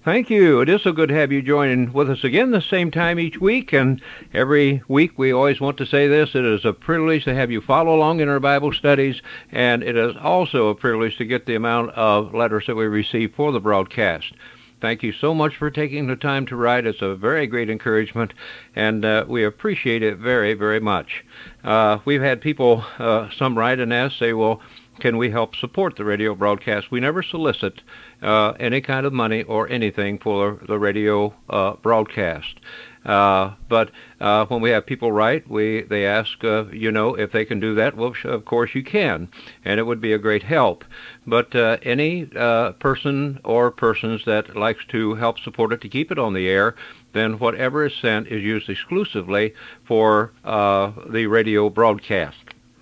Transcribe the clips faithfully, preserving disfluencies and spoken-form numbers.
Thank you. It is so good to have you join with us again the same time each week. And every week we always want to say this. It is a privilege to have you follow along in our Bible studies. And it is also a privilege to get the amount of letters that we receive for the broadcast. Thank you so much for taking the time to write. It's a very great encouragement, and uh, we appreciate it very, very much. Uh, we've had people, uh, some write and ask, say, well, can we help support the radio broadcast? We never solicit uh, any kind of money or anything for the radio uh, broadcast. Uh, but uh, when we have people write, we they ask, uh, you know, if they can do that. Well, of course you can, and it would be a great help. But uh, any uh, person or persons that likes to help support it to keep it on the air, then whatever is sent is used exclusively for uh, the radio broadcast.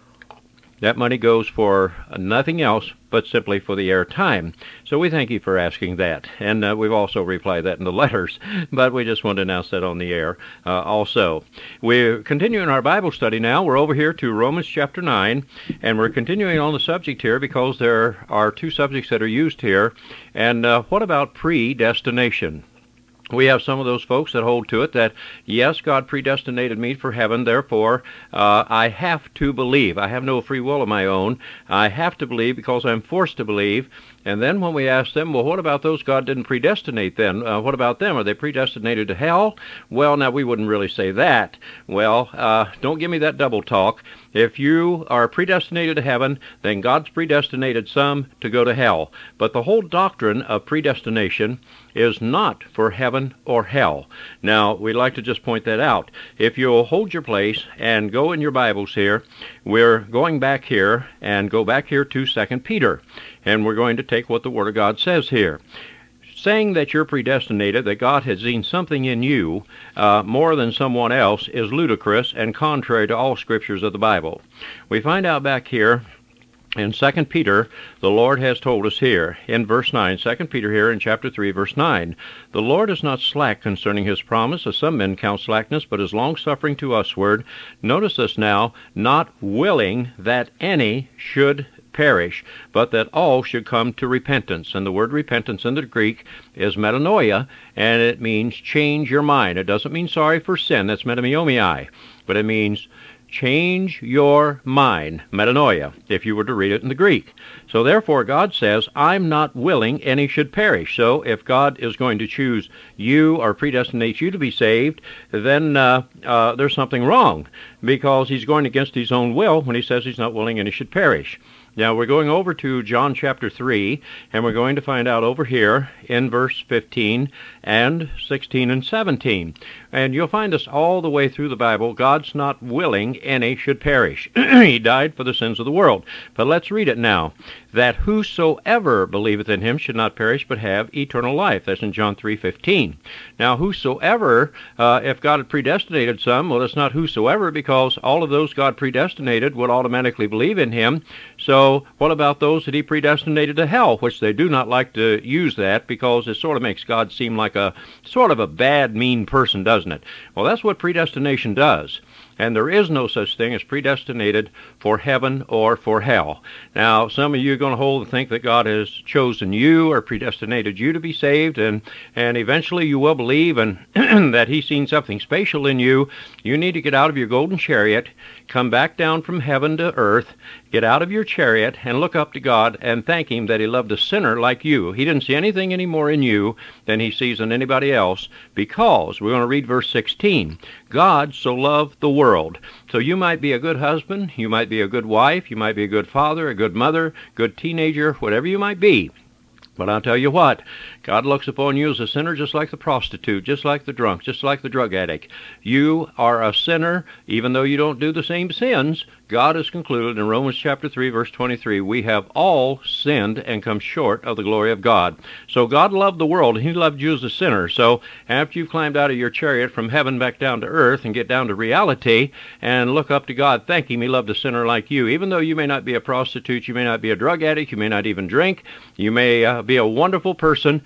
That money goes for nothing else but simply for the air time. So we thank you for asking that. And uh, we've also replied that in the letters, but we just want to announce that on the air uh, also. We're continuing our Bible study now. We're over here to Romans chapter nine, and we're continuing on the subject here because there are two subjects that are used here. And uh, what about predestination? We have some of those folks that hold to it that, yes, God predestinated me for heaven, therefore uh, I have to believe. I have no free will of my own. I have to believe because I'm forced to believe. And then when we ask them, well, what about those God didn't predestinate then? Uh, what about them? Are they predestinated to hell? Well, now, we wouldn't really say that. Well, uh, don't give me that double talk. If you are predestinated to heaven, then God's predestinated some to go to hell. But the whole doctrine of predestination is not for heaven or hell. Now, we'd like to just point that out. If you'll hold your place and go in your Bibles here, we're going back here and go back here to Second Peter. And we're going to take what the Word of God says here. Saying that you're predestinated, that God has seen something in you uh, more than someone else, is ludicrous and contrary to all scriptures of the Bible. We find out back here in Second Peter, the Lord has told us here in verse nine, Second Peter here in chapter three, verse nine, the Lord is not slack concerning his promise, as some men count slackness, but is longsuffering to usward. Notice this now, not willing that any should perish, but that all should come to repentance. And the word repentance in the Greek is metanoia, and it means change your mind. It doesn't mean sorry for sin, that's metanoia, but it means change your mind, metanoia, if you were to read it in the Greek. So therefore God says, I'm not willing any should perish. So if God is going to choose you or predestinate you to be saved, then uh, uh, there's something wrong, because he's going against his own will when he says he's not willing any should perish. Now, we're going over to John chapter three, and we're going to find out over here in verse fifteen and sixteen and seventeen. And you'll find us all the way through the Bible. God's not willing any should perish. He died for the sins of the world. But let's read it now. That whosoever believeth in him should not perish, but have eternal life. That's in John three fifteen. Now, whosoever, uh, if God had predestinated some, well, it's not whosoever, because all of those God predestinated would automatically believe in him. So what about those that he predestinated to hell, which they do not like to use that, because it sort of makes God seem like a sort of a bad, mean person, doesn't it? Well, that's what predestination does. And there is no such thing as predestinated for heaven or for hell. Now, some of you are going to hold and think that God has chosen you or predestinated you to be saved, and, and eventually you will believe and that he's seen something special in you. You need to get out of your golden chariot, come back down from heaven to earth, get out of your chariot and look up to God and thank him that he loved a sinner like you. He didn't see anything any more in you than he sees in anybody else, because we're going to read verse sixteen. God so loved the world. So you might be a good husband, you might be a good wife, you might be a good father, a good mother, good teenager, whatever you might be. But I'll tell you what, God looks upon you as a sinner just like the prostitute, just like the drunk, just like the drug addict. You are a sinner, even though you don't do the same sins. God has concluded in Romans chapter three, verse twenty-three, we have all sinned and come short of the glory of God. So God loved the world, and he loved you as a sinner. So after you've climbed out of your chariot from heaven back down to earth and get down to reality and look up to God, thank him he loved a sinner like you. Even though you may not be a prostitute, you may not be a drug addict, you may not even drink, you may uh, be a wonderful person,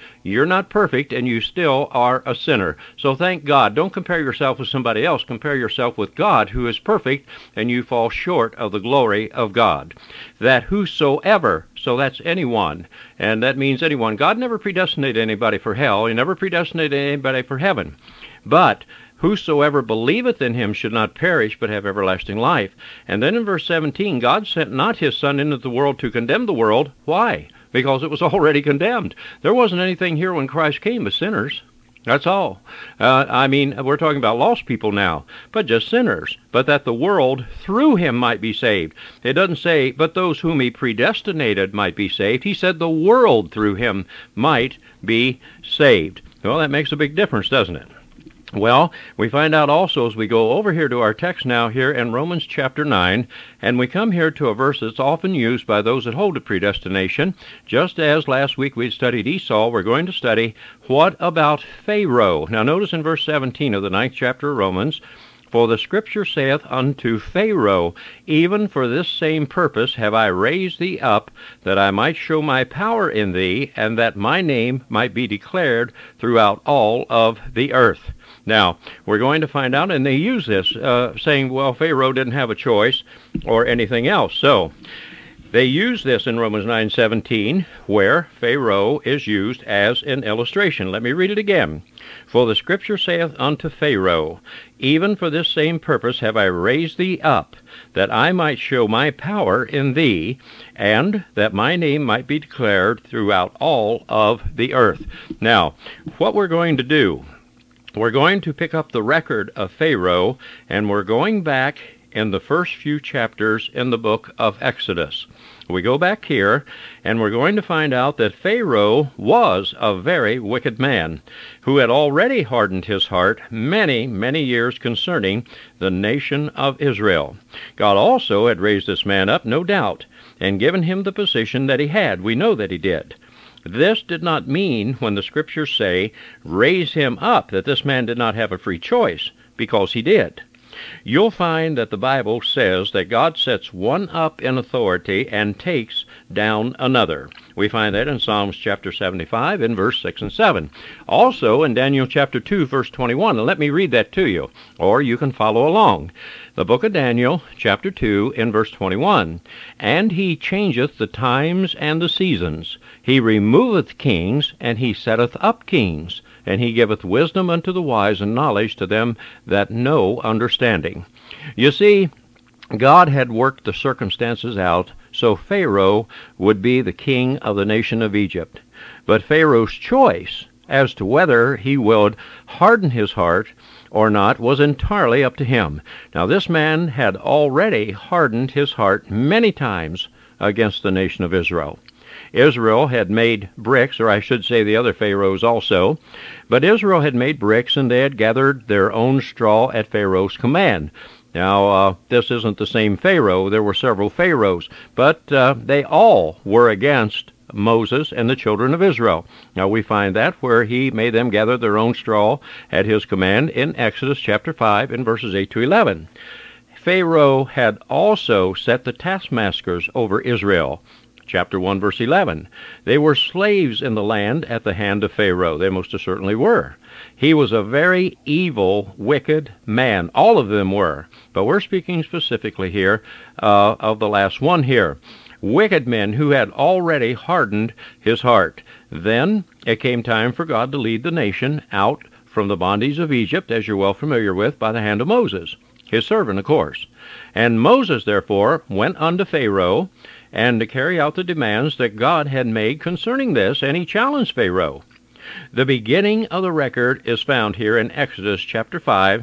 You're not perfect, and you still are a sinner. So thank God. Don't compare yourself with somebody else. Compare yourself with God, who is perfect, and you fall short of the glory of God. That whosoever, so that's anyone, and that means anyone. God never predestinated anybody for hell. He never predestinated anybody for heaven. But whosoever believeth in him should not perish, but have everlasting life. And then in verse seventeen, God sent not his Son into the world to condemn the world. Why? Because it was already condemned. There wasn't anything here when Christ came but sinners. That's all. Uh, I mean, we're talking about lost people now, but just sinners. But that the world through him might be saved. It doesn't say, but those whom he predestinated might be saved. He said the world through him might be saved. Well, that makes a big difference, doesn't it? Well, we find out also as we go over here to our text now here in Romans chapter nine, and we come here to a verse that's often used by those that hold to predestination. Just as last week we studied Esau, we're going to study what about Pharaoh. Now notice in verse seventeen of the ninth chapter of Romans, for the Scripture saith unto Pharaoh, even for this same purpose have I raised thee up, that I might show my power in thee, and that my name might be declared throughout all of the earth. Now, we're going to find out, and they use this, uh, saying, well, Pharaoh didn't have a choice or anything else. So, they use this in Romans nine seventeen, where Pharaoh is used as an illustration. Let me read it again. For the Scripture saith unto Pharaoh, even for this same purpose have I raised thee up, that I might show my power in thee, and that my name might be declared throughout all of the earth. Now, what we're going to do, we're going to pick up the record of Pharaoh, and we're going back in the first few chapters in the book of Exodus. We go back here, and we're going to find out that Pharaoh was a very wicked man, who had already hardened his heart many, many years concerning the nation of Israel. God also had raised this man up, no doubt, and given him the position that he had. We know that he did. This did not mean, when the Scriptures say, raise him up, that this man did not have a free choice, because he did. You'll find that the Bible says that God sets one up in authority and takes down another. We find that in Psalms chapter seventy-five in verse six and seven. Also in Daniel chapter two, verse twenty-one. And let me read that to you, or you can follow along. The book of Daniel, chapter two, in verse twenty-one. And he changeth the times and the seasons. He removeth kings, and he setteth up kings. And he giveth wisdom unto the wise, and knowledge to them that know understanding. You see, God had worked the circumstances out so Pharaoh would be the king of the nation of Egypt. But Pharaoh's choice as to whether he would harden his heart or not was entirely up to him. Now, this man had already hardened his heart many times against the nation of Israel. Israel had made bricks, or I should say the other pharaohs also, but Israel had made bricks, and they had gathered their own straw at Pharaoh's command. Now, uh, this isn't the same Pharaoh. There were several pharaohs, but uh, they all were against Moses and the children of Israel. Now, we find that where he made them gather their own straw at his command in Exodus chapter five in verses eight to eleven. Pharaoh had also set the taskmasters over Israel. Chapter one, verse eleven. They were slaves in the land at the hand of Pharaoh. They most certainly were. He was a very evil, wicked man. All of them were. But we're speaking specifically here uh, of the last one here. Wicked men who had already hardened his heart. Then it came time for God to lead the nation out from the bondage of Egypt, as you're well familiar with, by the hand of Moses, his servant, of course. And Moses, therefore, went unto Pharaoh, and to carry out the demands that God had made concerning this, and he challenged Pharaoh. The beginning of the record is found here in Exodus chapter five,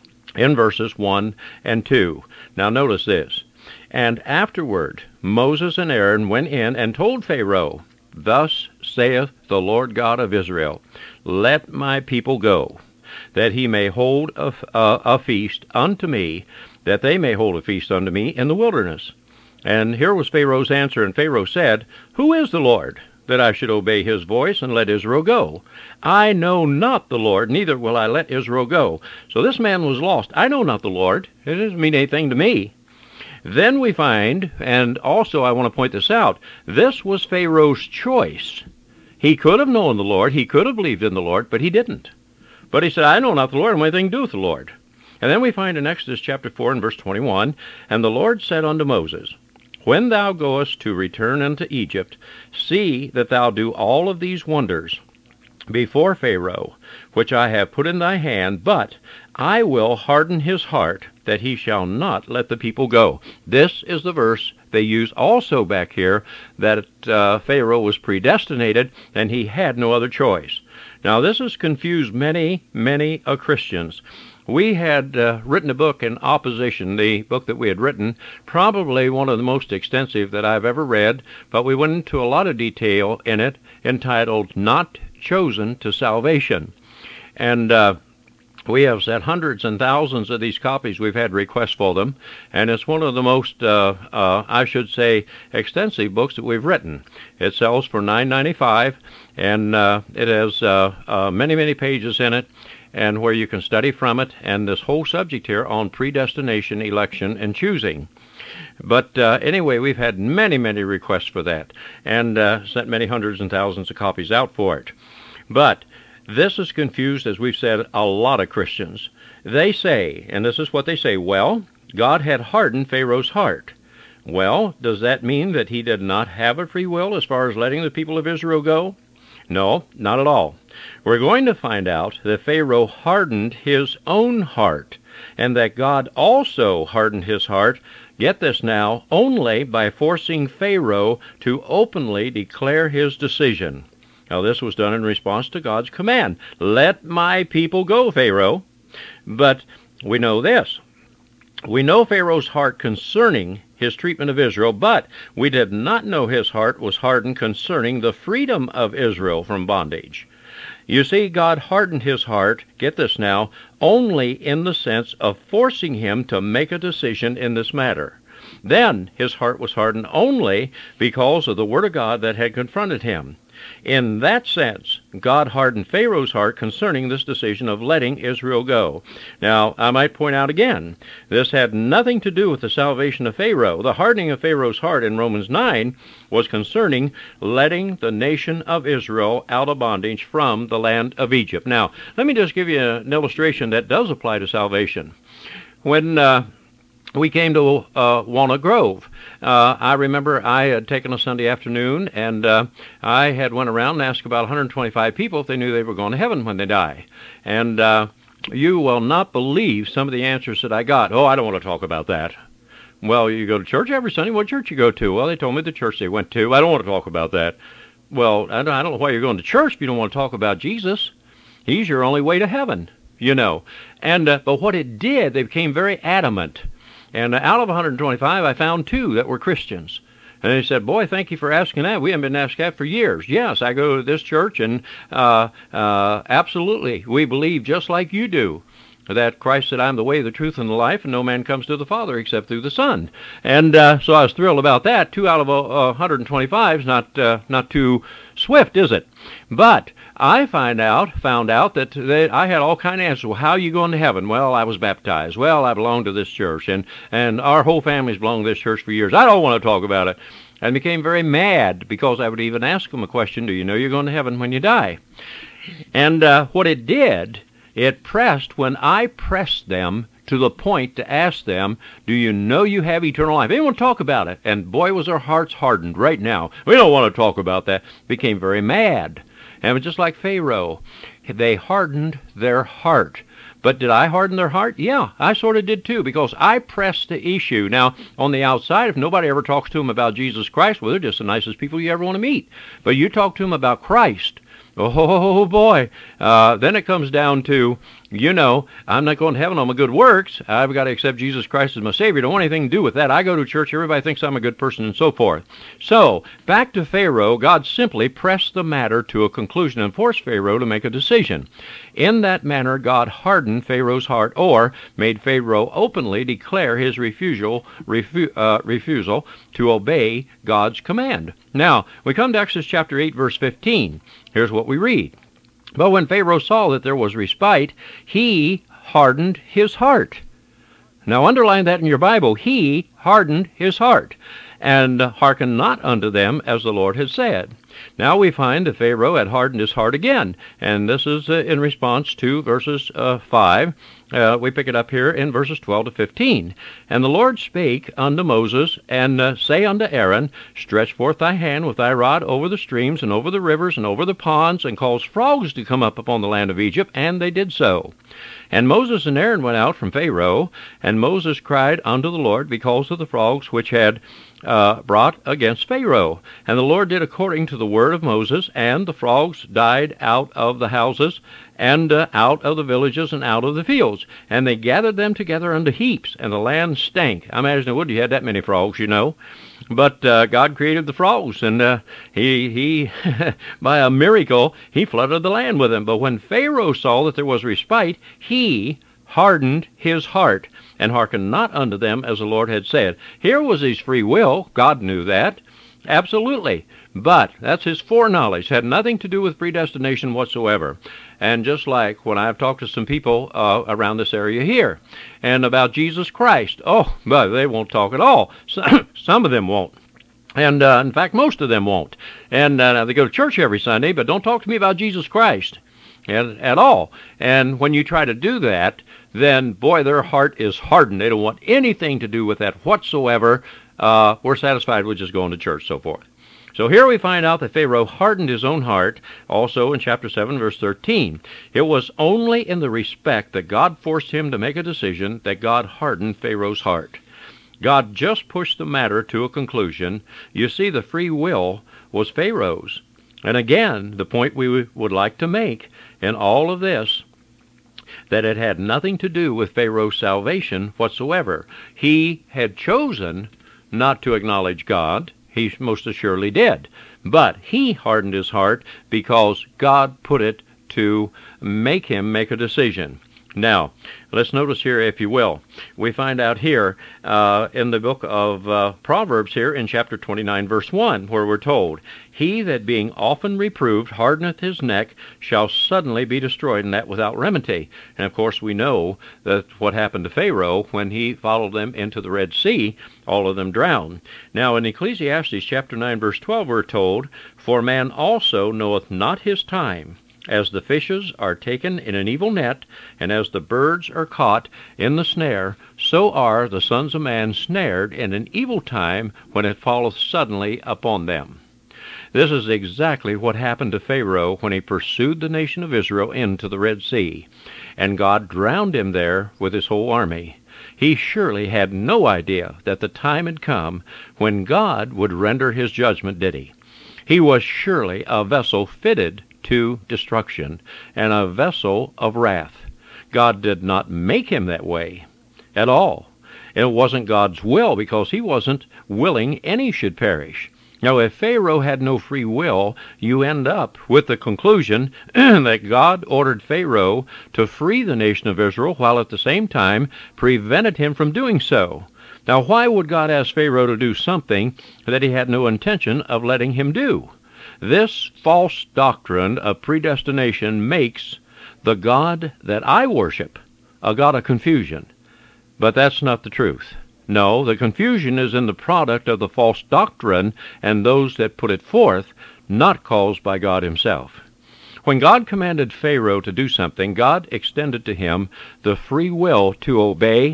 in verses one and two. Now notice this. And afterward Moses and Aaron went in and told Pharaoh, Thus saith the Lord God of Israel, Let my people go, that he may hold a, a, a feast unto me, that they may hold a feast unto me in the wilderness. And here was Pharaoh's answer, and Pharaoh said, Who is the Lord, that I should obey his voice and let Israel go? I know not the Lord, neither will I let Israel go. So this man was lost. I know not the Lord. It doesn't mean anything to me. Then we find, and also I want to point this out, this was Pharaoh's choice. He could have known the Lord. He could have believed in the Lord, but he didn't. But he said, I know not the Lord, and what anything to do with the Lord. And then we find in Exodus chapter four and verse twenty-one, and the Lord said unto Moses, When thou goest to return unto Egypt, see that thou do all of these wonders before Pharaoh, which I have put in thy hand, but I will harden his heart, that he shall not let the people go. This is the verse they use also back here, that uh, Pharaoh was predestinated, and he had no other choice. Now, this has confused many, many uh, Christians. We had uh, written a book in opposition, the book that we had written, probably one of the most extensive that I've ever read, but we went into a lot of detail in it, entitled Not Chosen to Salvation. And uh, we have sent hundreds and thousands of these copies. We've had requests for them, and it's one of the most, uh, uh, I should say, extensive books that we've written. It sells for nine ninety-five, and uh, it has uh, uh, many, many pages in it, and where you can study from it, and this whole subject here on predestination, election, and choosing. But uh, anyway, we've had many, many requests for that, and uh, sent many hundreds and thousands of copies out for it. But this has confused, as we've said, a lot of Christians. They say, and this is what they say, well, God had hardened Pharaoh's heart. Well, does that mean that he did not have a free will as far as letting the people of Israel go? No, not at all. We're going to find out that Pharaoh hardened his own heart, and that God also hardened his heart, get this now, only by forcing Pharaoh to openly declare his decision. Now, this was done in response to God's command, let my people go, Pharaoh. But we know this. We know Pharaoh's heart concerning his treatment of Israel, but we did not know his heart was hardened concerning the freedom of Israel from bondage. You see, God hardened his heart, get this now, only in the sense of forcing him to make a decision in this matter. Then his heart was hardened only because of the word of God that had confronted him. In that sense, God hardened Pharaoh's heart concerning this decision of letting Israel go. Now, I might point out again, this had nothing to do with the salvation of Pharaoh. The hardening of Pharaoh's heart in Romans nine was concerning letting the nation of Israel out of bondage from the land of Egypt. Now, let me just give you an illustration that does apply to salvation. When uh, we came to uh, Walnut Grove, Uh, I remember I had taken a Sunday afternoon, and uh, I had went around and asked about one hundred twenty-five people if they knew they were going to heaven when they die. And uh, you will not believe some of the answers that I got. Oh, I don't want to talk about that. Well, you go to church every Sunday. What church you go to? Well, they told me the church they went to. I don't want to talk about that. Well, I don't, I don't know why you're going to church if you don't want to talk about Jesus. He's your only way to heaven, you know. And uh, but what it did, they became very adamant. And out of one hundred twenty-five, I found two that were Christians. And they said, boy, thank you for asking that. We haven't been asked that for years. Yes, I go to this church, and uh, uh, absolutely, we believe just like you do, that Christ said, I'm the way, the truth, and the life, and no man comes to the Father except through the Son. And uh, so I was thrilled about that. Two out of uh, one hundred twenty-five is not, uh, not too swift, is it? But I find out, found out that they, I had all kind of answers. Well, how are you going to heaven? Well, I was baptized. Well, I belong to this church, and, and our whole family's belonged to this church for years. I don't want to talk about it. And became very mad because I would even ask them a question, do you know you're going to heaven when you die? And uh, what it did, it pressed, when I pressed them to the point to ask them, do you know you have eternal life? They didn't want to talk about it. And boy, was their hearts hardened right now. We don't want to talk about that. Became very mad. And it was just like Pharaoh. They hardened their heart. But did I harden their heart? Yeah, I sort of did too, because I pressed the issue. Now, on the outside, if nobody ever talks to them about Jesus Christ, well, they're just the nicest people you ever want to meet. But you talk to them about Christ, oh boy, uh, then it comes down to, you know, I'm not going to heaven on my good works. I've got to accept Jesus Christ as my Savior. Don't want anything to do with that. I go to church, everybody thinks I'm a good person, and so forth. So, back to Pharaoh, God simply pressed the matter to a conclusion and forced Pharaoh to make a decision. In that manner, God hardened Pharaoh's heart, or made Pharaoh openly declare his refusal, refu uh, refusal to obey God's command. Now, we come to Exodus chapter eight, verse fifteen. Here's what we read. But when Pharaoh saw that there was respite, he hardened his heart. Now underline that in your Bible. He hardened his heart, and hearkened not unto them as the Lord had said. Now we find that Pharaoh had hardened his heart again, and this is uh, in response to verses uh, five. Uh, we pick it up here in verses twelve to fifteen. And the Lord spake unto Moses, and uh, say unto Aaron, Stretch forth thy hand with thy rod over the streams, and over the rivers, and over the ponds, and cause frogs to come up upon the land of Egypt. And they did so. And Moses and Aaron went out from Pharaoh, and Moses cried unto the Lord because of the frogs which had uh, brought against Pharaoh. And the Lord did according to the word of Moses, and the frogs died out of the houses, and uh, out of the villages, and out of the fields. And they gathered them together unto heaps, and the land stank. I imagine it would, you had that many frogs, you know. But uh, God created the frogs, and uh, he, he by a miracle, he flooded the land with them. But when Pharaoh saw that there was respite, he hardened his heart, and hearkened not unto them as the Lord had said. Here was his free will. God knew that. Absolutely. But that's his foreknowledge. Had nothing to do with predestination whatsoever. And just like when I've talked to some people uh, around this area here, and about Jesus Christ, oh, but they won't talk at all. Some of them won't. And uh, in fact, most of them won't. And uh, they go to church every Sunday, but don't talk to me about Jesus Christ at, at all. And when you try to do that, then, boy, their heart is hardened. They don't want anything to do with that whatsoever. Uh, we're satisfied with just going to church, so forth. So here we find out that Pharaoh hardened his own heart, also in chapter seven, verse thirteen. It was only in the respect that God forced him to make a decision that God hardened Pharaoh's heart. God just pushed the matter to a conclusion. You see, the free will was Pharaoh's. And again, the point we would like to make in all of this, that it had nothing to do with Pharaoh's salvation whatsoever. He had chosen not to acknowledge God. He most assuredly did. But he hardened his heart because God put it to make him make a decision. Now, let's notice here, if you will, we find out here uh, in the book of uh, Proverbs here in chapter twenty-nine, verse one, where we're told, He that being often reproved hardeneth his neck shall suddenly be destroyed, and that without remedy. And of course we know that what happened to Pharaoh when he followed them into the Red Sea, all of them drowned. Now in Ecclesiastes chapter nine, verse twelve, we're told, For man also knoweth not his time, as the fishes are taken in an evil net, and as the birds are caught in the snare, so are the sons of man snared in an evil time when it falleth suddenly upon them. This is exactly what happened to Pharaoh when he pursued the nation of Israel into the Red Sea, and God drowned him there with his whole army. He surely had no idea that the time had come when God would render his judgment, did he? He was surely a vessel fitted to destruction, and a vessel of wrath. God did not make him that way at all. It wasn't God's will, because he wasn't willing any should perish. Now, if Pharaoh had no free will, you end up with the conclusion that God ordered Pharaoh to free the nation of Israel, while at the same time prevented him from doing so. Now, why would God ask Pharaoh to do something that he had no intention of letting him do? This false doctrine of predestination makes the God that I worship a God of confusion. But that's not the truth. No, the confusion is in the product of the false doctrine and those that put it forth, not caused by God himself. When God commanded Pharaoh to do something, God extended to him the free will to obey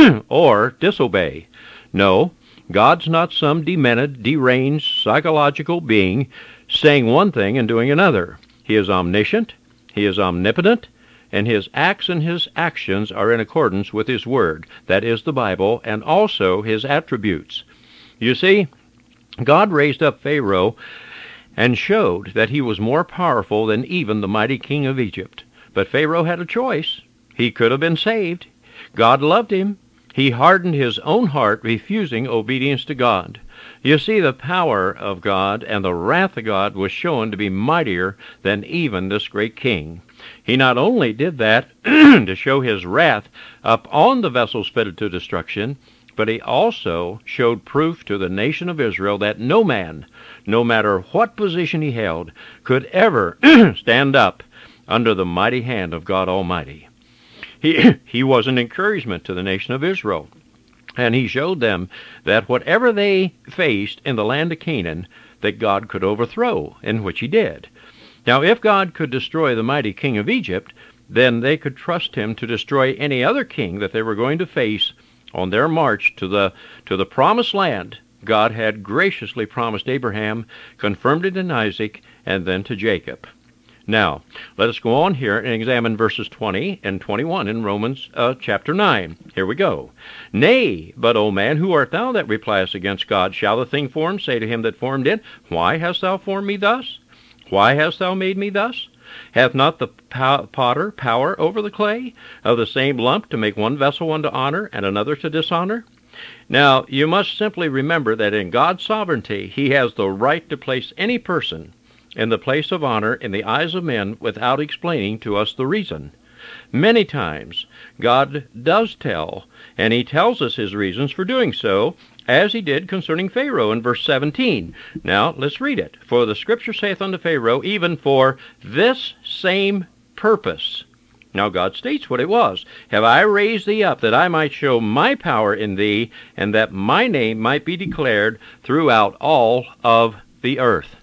or disobey. No, God's not some demented, deranged, psychological being saying one thing and doing another. He is omniscient, he is omnipotent, and his acts and his actions are in accordance with his word, that is the Bible, and also his attributes. You see, God raised up Pharaoh and showed that he was more powerful than even the mighty king of Egypt. But Pharaoh had a choice. He could have been saved. God loved him. He hardened his own heart, refusing obedience to God. You see, the power of God and the wrath of God was shown to be mightier than even this great king. He not only did that to show his wrath upon the vessels fitted to destruction, but he also showed proof to the nation of Israel that no man, no matter what position he held, could ever stand up under the mighty hand of God Almighty. He, he was an encouragement to the nation of Israel. And he showed them that whatever they faced in the land of Canaan, that God could overthrow, and which he did. Now, if God could destroy the mighty king of Egypt, then they could trust him to destroy any other king that they were going to face on their march to the to the promised land God had graciously promised Abraham, confirmed it in Isaac, and then to Jacob. Now, let us go on here and examine verses twenty and twenty-one in Romans uh, chapter nine. Here we go. Nay, but, O man, who art thou that repliest against God? Shall the thing formed say to him that formed it, Why hast thou formed me thus? Why hast thou made me thus? Hath not the potter power over the clay, of the same lump to make one vessel unto honor and another to dishonor? Now, you must simply remember that in God's sovereignty, he has the right to place any person in the place of honor in the eyes of men without explaining to us the reason. Many times, God does tell, and he tells us his reasons for doing so, as he did concerning Pharaoh in verse seventeen. Now, let's read it. For the Scripture saith unto Pharaoh, even for this same purpose. Now God states what it was. Have I raised thee up, that I might show my power in thee, and that my name might be declared throughout all of the earth.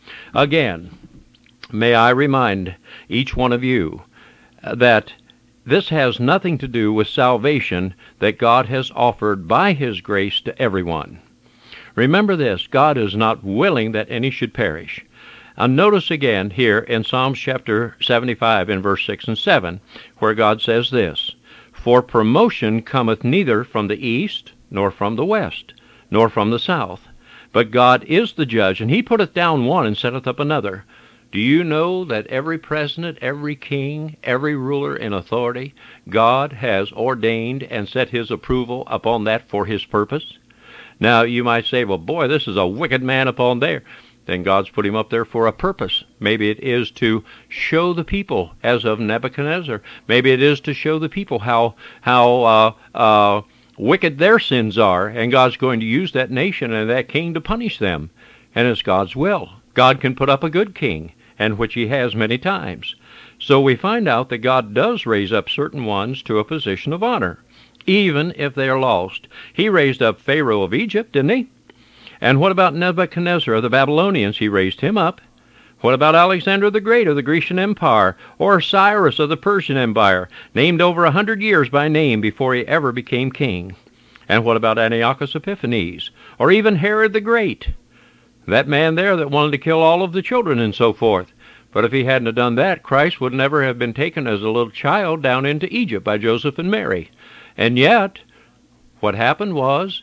Again, may I remind each one of you that this has nothing to do with salvation that God has offered by his grace to everyone. Remember this, God is not willing that any should perish. And notice again here in Psalms chapter seventy-five in verse six and seven, where God says this, For promotion cometh neither from the east, nor from the west, nor from the south, but God is the judge, and he putteth down one and setteth up another. Do you know that every president, every king, every ruler in authority, God has ordained and set his approval upon that for his purpose? Now, you might say, well, boy, this is a wicked man upon there. Then God's put him up there for a purpose. Maybe it is to show the people, as of Nebuchadnezzar. Maybe it is to show the people how how uh, uh, wicked their sins are, and God's going to use that nation and that king to punish them. And it's God's will. God can put up a good king, and which he has many times. So we find out that God does raise up certain ones to a position of honor, even if they are lost. He raised up Pharaoh of Egypt, didn't he? And what about Nebuchadnezzar of the Babylonians? He raised him up. What about Alexander the Great of the Grecian Empire, or Cyrus of the Persian Empire, named over a hundred years by name before he ever became king? And what about Antiochus Epiphanes, or even Herod the Great, that man there that wanted to kill all of the children and so forth? But if he hadn't have done that, Christ would never have been taken as a little child down into Egypt by Joseph and Mary. And yet, what happened was,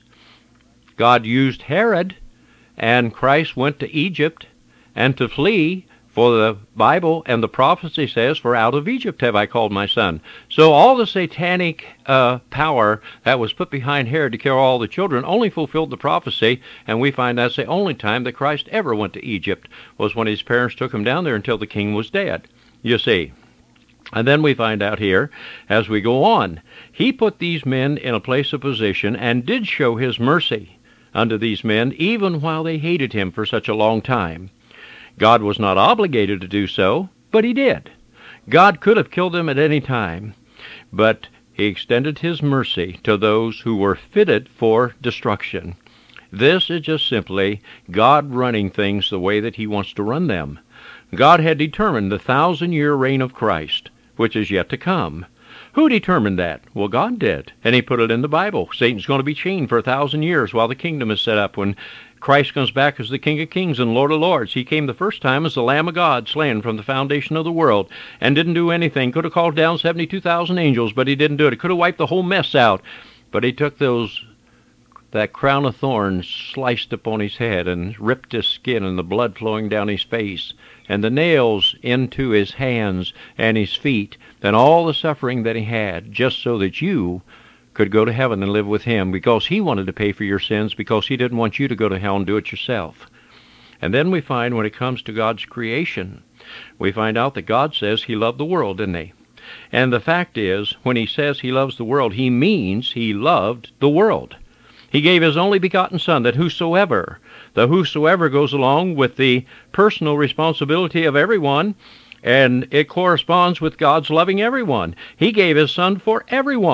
God used Herod, and Christ went to Egypt and to flee, for the Bible and the prophecy says, For out of Egypt have I called my son. So all the satanic uh, power that was put behind Herod to kill all the children only fulfilled the prophecy, and we find that's the only time that Christ ever went to Egypt, was when his parents took him down there until the king was dead, you see. And then we find out here, as we go on, he put these men in a place of position and did show his mercy unto these men, even while they hated him for such a long time. God was not obligated to do so, but he did. God could have killed them at any time, but he extended his mercy to those who were fitted for destruction. This is just simply God running things the way that he wants to run them. God had determined the thousand-year reign of Christ, which is yet to come. Who determined that? Well, God did, and he put it in the Bible. Satan's going to be chained for a thousand years while the kingdom is set up. When Christ comes back as the King of Kings and Lord of Lords, he came the first time as the Lamb of God, slain from the foundation of the world, and didn't do anything. Could have called down seventy-two thousand angels, but he didn't do it. He could have wiped the whole mess out, but he took those that crown of thorns, sliced upon his head, and ripped his skin, and the blood flowing down his face, and the nails into his hands and his feet, and all the suffering that he had, just so that you could go to heaven and live with him, because he wanted to pay for your sins, because he didn't want you to go to hell and do it yourself. And then we find, when it comes to God's creation, we find out that God says he loved the world, didn't he? And the fact is, when he says he loves the world, he means he loved the world. He gave his only begotten Son, that whosoever, the whosoever goes along with the personal responsibility of everyone, and it corresponds with God's loving everyone. He gave his Son for everyone,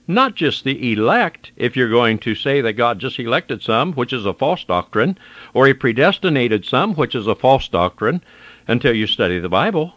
not just the elect, if you're going to say that God just elected some, which is a false doctrine, or he predestinated some, which is a false doctrine, until you study the Bible.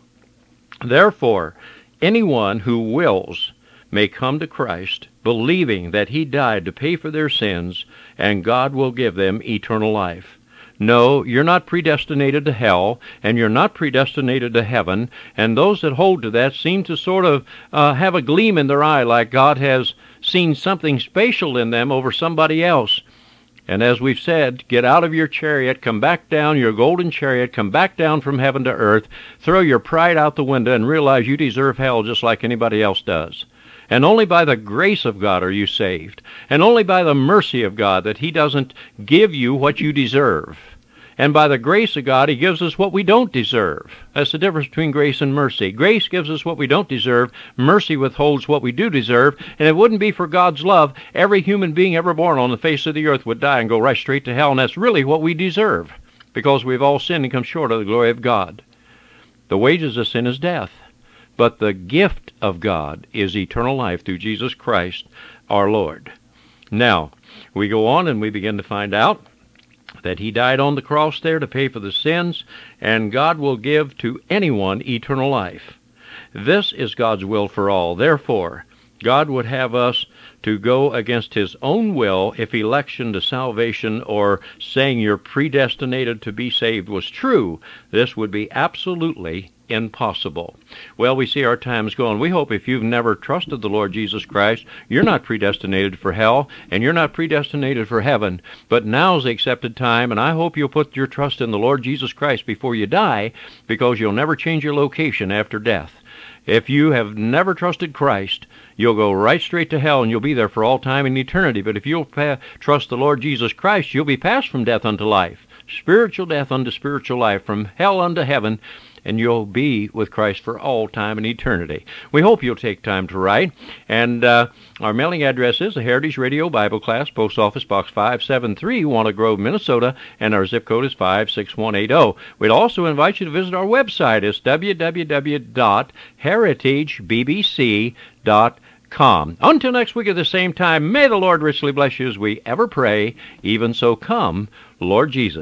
Therefore, anyone who wills may come to Christ, believing that he died to pay for their sins, and God will give them eternal life. No, you're not predestinated to hell, and you're not predestinated to heaven, and those that hold to that seem to sort of uh, have a gleam in their eye, like God has seen something spatial in them over somebody else. And as we've said, get out of your chariot, come back down, your golden chariot, come back down from heaven to earth, throw your pride out the window, and realize you deserve hell just like anybody else does. And only by the grace of God are you saved, and only by the mercy of God that he doesn't give you what you deserve. And by the grace of God, he gives us what we don't deserve. That's the difference between grace and mercy. Grace gives us what we don't deserve. Mercy withholds what we do deserve. And it wouldn't be for God's love, every human being ever born on the face of the earth would die and go right straight to hell. And that's really what we deserve, because we've all sinned and come short of the glory of God. The wages of sin is death. But the gift of God is eternal life through Jesus Christ our Lord. Now, we go on and we begin to find out that he died on the cross there to pay for the sins, and God will give to anyone eternal life. This is God's will for all. Therefore, God would have us to go against his own will if election to salvation or saying you're predestinated to be saved was true. This would be absolutely impossible. Well, we see our time's going. We hope if you've never trusted the Lord Jesus Christ, you're not predestinated for hell, and you're not predestinated for heaven. But now's the accepted time, and I hope you'll put your trust in the Lord Jesus Christ before you die, because you'll never change your location after death. If you have never trusted Christ, you'll go right straight to hell, and you'll be there for all time and eternity. But if you'll pa- trust the Lord Jesus Christ, you'll be passed from death unto life, spiritual death unto spiritual life, from hell unto heaven, and you'll be with Christ for all time and eternity. We hope you'll take time to write. And uh, our mailing address is the Heritage Radio Bible Class, Post Office Box five seven three, Walnut Grove, Minnesota, and our zip code is five six one eight zero. We'd also invite you to visit our website. It's w w w dot heritage b b c dot com. Until next week at the same time, may the Lord richly bless you as we ever pray. Even so, come, Lord Jesus.